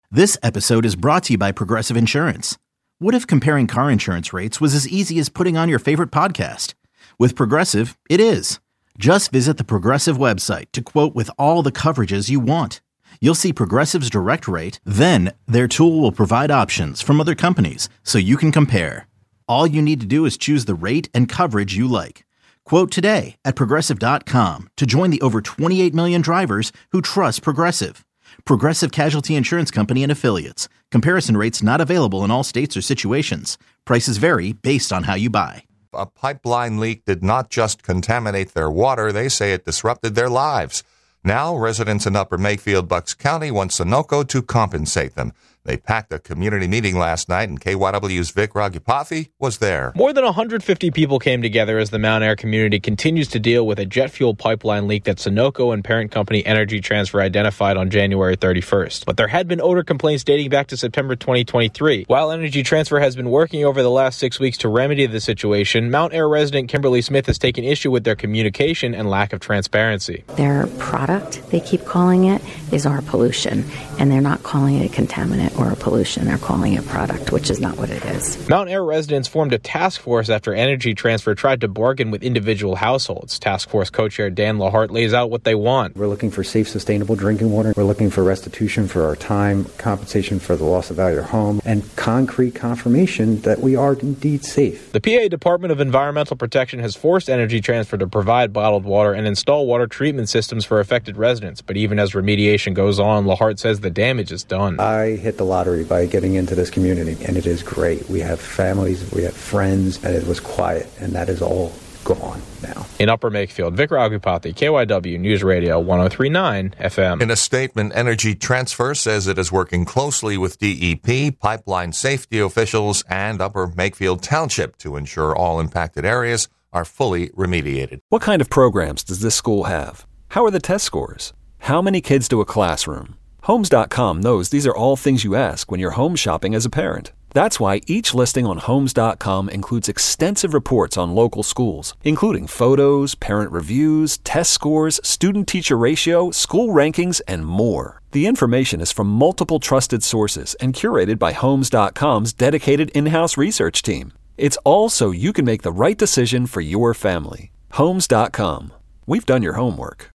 This episode is brought to you by Progressive Insurance. What if comparing car insurance rates was as easy as putting on your favorite podcast? With Progressive, it is. Just visit the Progressive website to quote with all the coverages you want. You'll see Progressive's direct rate, then their tool will provide options from other companies so you can compare. All you need to do is choose the rate and coverage you like. Quote today at Progressive.com to join the over 28 million drivers who trust Progressive. Progressive Casualty Insurance Company and Affiliates. Comparison rates not available in all states or situations. Prices vary based on how you buy. A pipeline leak did not just contaminate their water, they say it disrupted their lives. Now, residents in Upper Makefield, Bucks County want Sunoco to compensate them. They packed a community meeting last night, and KYW's Vic Raghupathy was there. More than 150 people came together as the Mount Air community continues to deal with a jet fuel pipeline leak that Sunoco and parent company Energy Transfer identified on January 31st. But there had been odor complaints dating back to September 2023. While Energy Transfer has been working over the last 6 weeks to remedy the situation, Mount Air resident Kimberly Smith has taken issue with their communication and lack of transparency. Their product, they keep calling it, is our pollution, and they're not calling it a contaminant or a pollution. They're calling it product, which is not what it is. Mount Air residents formed a task force after Energy Transfer tried to bargain with individual households. Task force co-chair Dan Lahart lays out what they want. We're looking for safe, sustainable drinking water. We're looking for restitution for our time, compensation for the loss of value of our home, and concrete confirmation that we are indeed safe. The PA Department of Environmental Protection has forced Energy Transfer to provide bottled water and install water treatment systems for affected residents. But even as remediation goes on, Lahart says the damage is done. I hit the lottery by getting into this community, and it is great. We have families, we have friends, and it was quiet, and that is all gone now. In Upper Makefield, Vic Raghupathy, KYW News Radio 103.9 FM. In a statement, Energy Transfer says it is working closely with DEP, pipeline safety officials, and Upper Makefield Township to ensure all impacted areas are fully remediated. What kind of programs does this school have? How are the test scores? How many kids do a classroom? Homes.com knows these are all things you ask when you're home shopping as a parent. That's why each listing on Homes.com includes extensive reports on local schools, including photos, parent reviews, test scores, student-teacher ratio, school rankings, and more. The information is from multiple trusted sources and curated by Homes.com's dedicated in-house research team. It's all so you can make the right decision for your family. Homes.com. We've done your homework.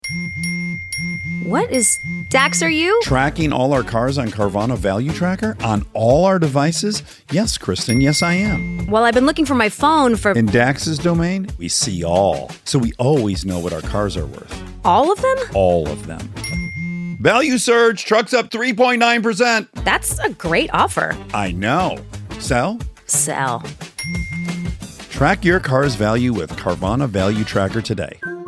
What is Dax, are you? Tracking all our cars on Carvana Value Tracker on all our devices? Yes, Kristen, yes I am. Well, I've been looking for my phone for... In Dax's domain, we see all. So we always know what our cars are worth. All of them? All of them. Value surge, trucks up 3.9%. That's a great offer. I know. Sell? Sell. Track your car's value with Carvana Value Tracker today.